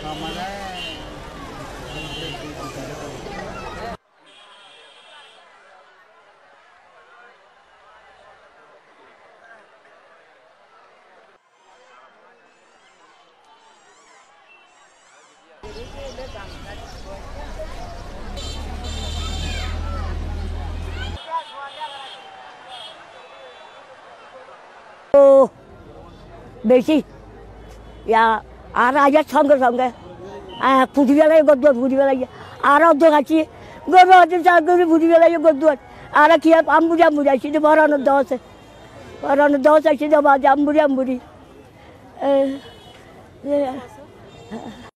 बेसी या आरा संगे संगे फुटी बेला गद्दुर फुटी बेला आरा गाची गरु हाथी गरु फुटी बेला गद्दुर आरा कि आम्बुरी आम्बुरी आसी बरानो दस आसी आम्बुरी आम्बुरी